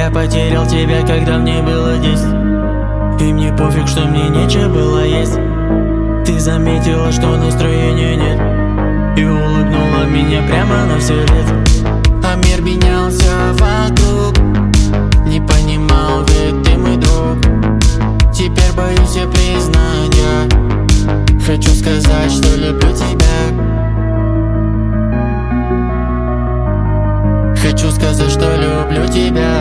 Я потерял тебя, когда мне было 10, и мне пофиг, что мне нечего было есть. Ты заметила, что настроения нет, и улыбнула меня прямо на все лето. А мир менялся вокруг, не понимал, ведь ты мой друг. Теперь боюсь я признания, хочу сказать, что люблю тебя. Хочу сказать, что люблю тебя.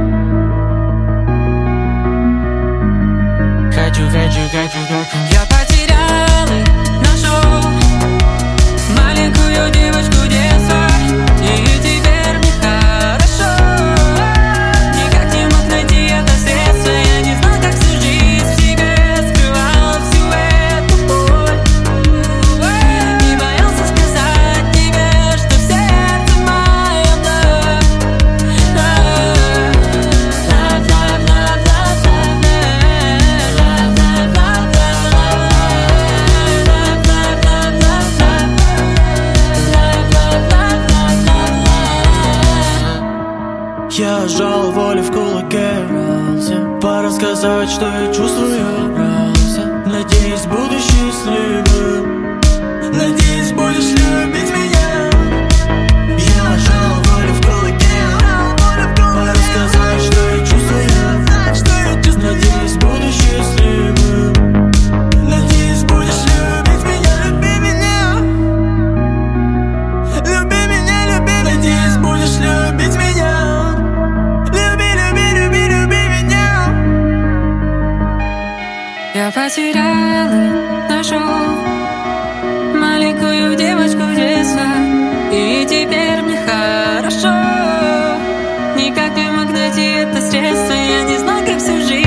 Хочу. Я потерял и нашел маленькую девочку детства, и теперь мне хорошо. Никак не мог найти это средство, я не знал, как всю жизнь в себе скрывал всю эту боль. Не боялся сказать тебе, что в сердце моем Я сжал волю в кулаке, пора сказать, что я чувствую. Надеюсь, буду счастливым, надеюсь, будешь любить меня. Я сжал волю в кулаке, пора сказать, что я чувствую. Надеюсь, буду счастливым, надеюсь, будешь любить меня. Люби меня, люби меня, люби меня. Надеюсь, будешь любить меня. Я потерял и нашел маленькую девочку детства, и теперь мне хорошо. Никак не мог найти это средство, я не знал, как всю жизнь